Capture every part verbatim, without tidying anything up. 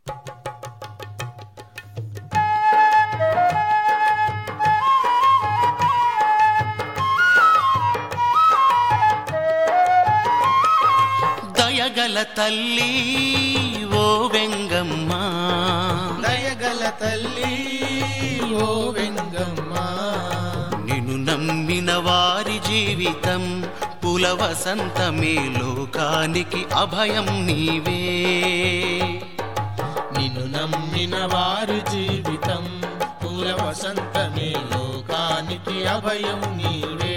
దయగల తల్లి ఓ వెంగమ్మ, దయగల తల్లి ఓ వెంగమ్మ, నిన్ను నమ్మిన వారి జీవితం పుల వసంతమే, లోకానికి అభయం నీవే. నిన్ను నమ్మిన వారి జీవితం పుల వసంతమే, లోకానికి అభయం నీవే.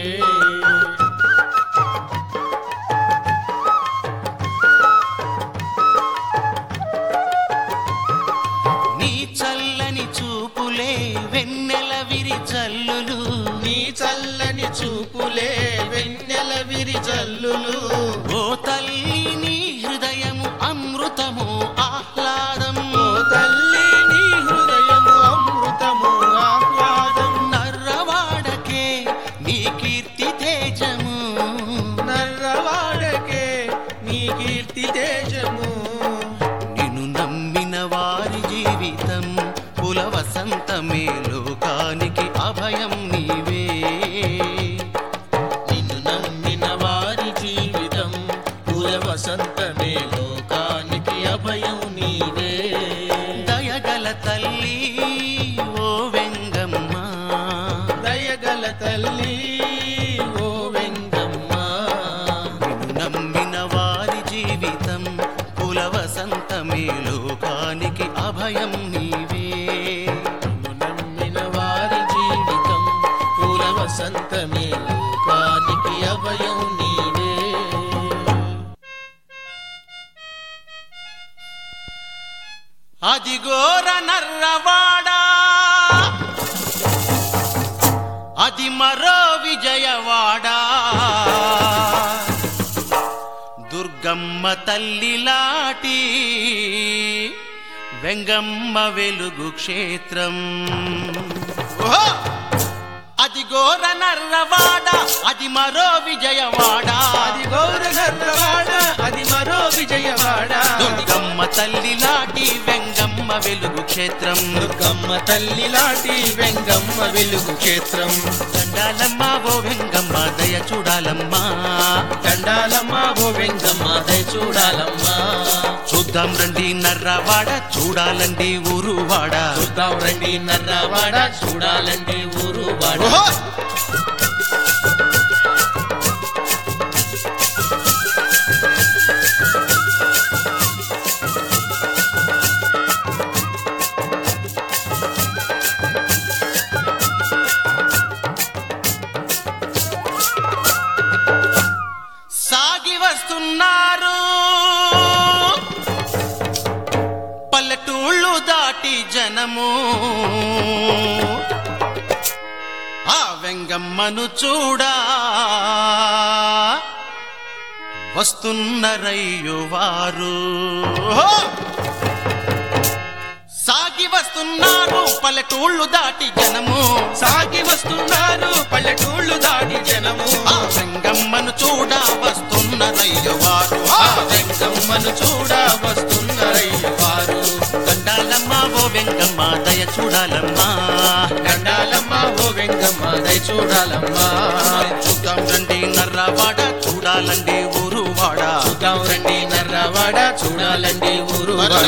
వెన్నెల విరిజల్లులు, నీ చల్లని చూపులే వెన్నెల విరిజల్లులు. ఓ తల్లి నీ హృదయము అమృతము ఆహ్లాదం, ఓ తల్లి నీ హృదయము అమృతము ఆహ్లాదం. నర్రవాడకే నీ కీర్తి తేజము, నర్రవాడకే నీ కీర్తి తేజము. నిన్ను నమ్మిన వారి జీవితం పుల వసంతమే, లోకానికి అభయం నీవే. నిన్ను నమ్మిన వారి జీవితం పుల వసంతమే, లోకానికి అభయం నీవే. దయగల తల్లి ఓ వెంగమ్మ, దయగల తల్లి ఓ వెంగమ్మ, నిన్ను నమ్మిన వారి జీవితం పుల వసంతమే, లోకానికి అభయం నీవే. వసంతమే, లోకానికి అభయం నీవే. అదిగోర నర్రవాడా, అది మరో విజయవాడా, దుర్గమ్మ తల్లిలాటి వెంగమ్మ వెలుగు క్షేత్రం. అది గోర నర్రవాడ, అది మరో విజయవాడ, అది గోర నర్రవాడ, అది మరో విజయవాడ. దుర్గమ్మ తల్లిలాటి వెంగమ్మ వెలుగు క్షేత్రం, దుర్గమ్మ తల్లిలాటి వెంగమ్మ వెలుగు క్షేత్రం. దండాలమ్మ ఓ వెంగమ్మ దయ చూడాలమ్మా, దండాలమ్మ ఓ వెంగమ్మ దయ చూడాలమ్మా. చూద్దాం రండి నర్రవాడ, చూడాలండి ఊరువాడ, చూద్దాం రండి నర్రవాడ, చూడాలండి ఊరువాడ. సాగి వస్తున్నారు పల్లెటూళ్ళు దాటి జనము, ఆ వెంగమ్మను చూడా వస్తున్నరయ్యో వారు. సాగి వస్తున్నారు పల్లెటూళ్ళు దాటి జనము, సాగి వస్తున్నారు పల్లెటూళ్ళు దాటి జనము. ఆ వెంగమ్మను చూడా వస్తున్నరయ్యో వారు, ఆ వెంగమ్మను చూడా వస్తున్నరయ్యో వారు. దండాలమ్మ ఓ వెంగమ్మ దయ చూడాలమ్మా, దండాలమ్మ ఓ వెంగమ్మ దయ చూడాలమ్మా. చూద్దాం రండి నర్రవాడ, చూడాలండి ఊరువాడ, చూద్దాం రండి నర్రవాడ, చూడాలండి ఊరువాడ.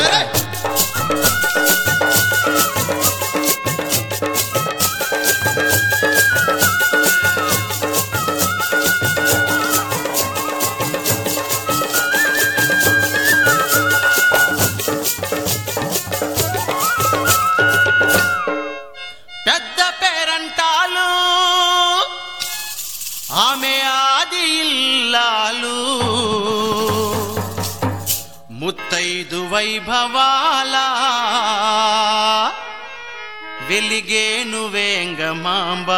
పెద్ద పేరంటాలు ఆమె ఆది ఇల్లాలు, ముత్తైదు వైభవాల వెలిగేను వేంగమాంబ.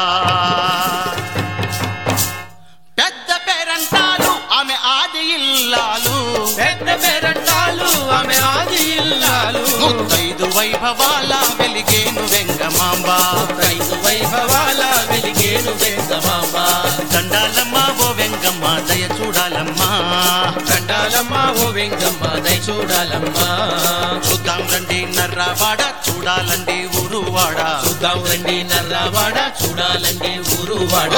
పెద్ద పేరంటాలు ఆమె ఆది ఇల్లాలు, పెద్ద పేరంటాలు ఆమె ఆది ఇల్లాలు, ముత్తైదు వైభవాల వెలిగేను వెంగమాంబ. ముత్తైదు వైభవాల వెలిగేను వెంగమాంబ. దండాలమ్మ ఓ వెంగమ్మ దయ చూడాలమ్మా, దండాలమ్మా ఓ వెంగమ్మ దయ చూడాలమ్మా చూద్దాం రండి నర్రావాడ చూడాలండి ఊరువాడ చూద్దాం రండి నర్రావాడ చూడాలండి ఊరువాడ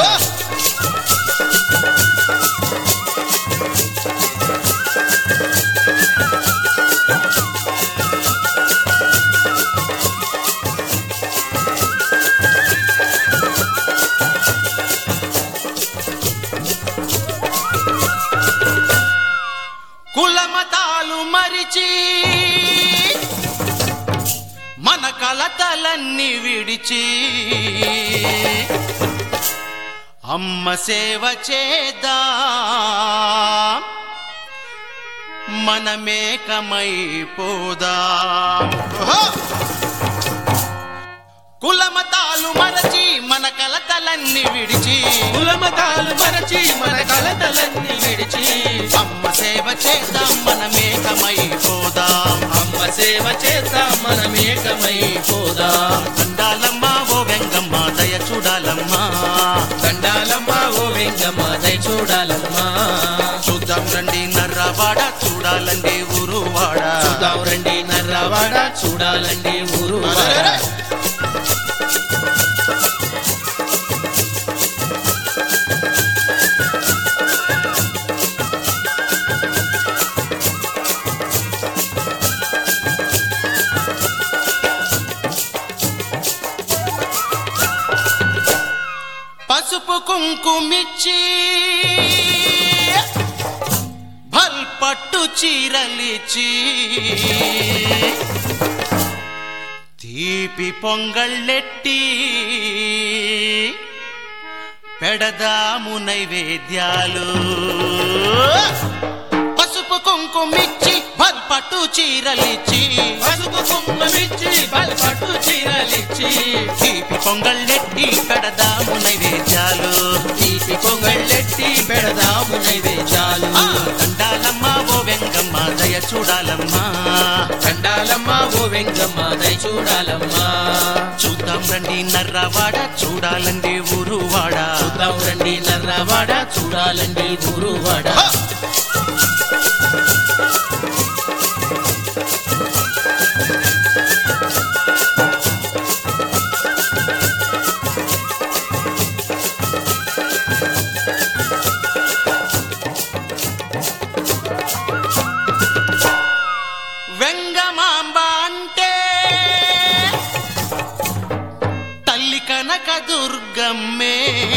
కులమతాలు మరిచి మన కలతలన్నీ విడిచి అమ్మ సేవ చేద్దాం మనమేకమైపోదాం కులమతాలు మరచి మన కలతలన్నీ విడిచి కులమతాలు మరచి మన కలతలన్నీ విడిచి అమ్మ సేవ చేద్దాం మనమేకమైపోదాం అమ్మ సేవ చేద్దాం మనమేకమైపోదాం దండాలమ్మా ఓ వెంగమ్మ దయ చూడాలమ్మా దండాలమ్మా ఓ వెంగమ్మ దయ చూడాలమ్మా చూద్దాం రండి నర్రావాడ చూడాలండి ఊరువాడ చూద్దాం రండి నర్రావాడ చూడాలండి ఊరువాడ పసుపు కుంకుమిచ్చి భల్పట్టు చీరలిచ్చి తీపి పొంగళ్ళెట్టి పెడదాము నైవేద్యాలు పసుపు కుంకుమిచ్చి భల్పట్టు చీరలిచ్చి పసుపు కుంకుమిచ్చి బల్పట్టు చీరలిచ్చి తీపి పొంగళ్ళెట్టి పెడదాము నైవేద్యాలు తీపి పొంగళ్ళెట్టి పెడదాము నైవేద్యాలు ఆ, దండాలమ్మా ఓ వెంగమ్మ దయ చూడాలమ్మా దండాలమ్మా ఓ వెంగమ్మ దయ చూడాలమ్మా చూద్దాం రండి నర్రావాడ చూడాలండి ఊరువాడ చూద్దాం రండి నర్రావాడ చూడాలండి ఊరువాడ వెంగమాంబ అంటే తల్లి కనక దుర్గమ్మే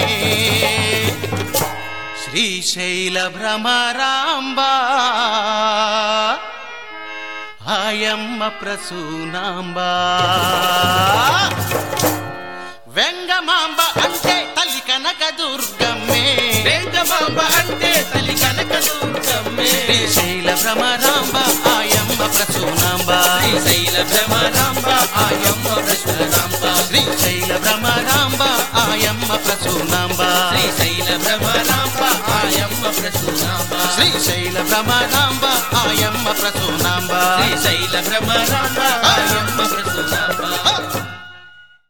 శ్రీశైల భ్రమరాంబ ఆయమ్మ ప్రసూనాంబ వెంగమాంబ అంటే తల్లి కనక దుర్గమ్మే వెంగమాంబ అంటే తల్లి కనక దుర్గమ్మే శ్రీశైల భ్రమరాంబ ఆయమ్మ ప్రసూనాంబ శ్రీశైల భ్రమరాంబ ఆయమ్మ ప్రసూనాంబ శ్రీశైల భ్రమరాంబ ఆయమ్మ ప్రసూనాంబ శ్రీశైల భ్రమరాంబ ఆయమ్మ ప్రసూనాంబ శ్రీశైల భ్రమరాంబ ఆయమ్మ ప్రసూనాంబ శ్రీశైల భ్రమరాంబ ఆయమ్మ ప్రసూనాంబ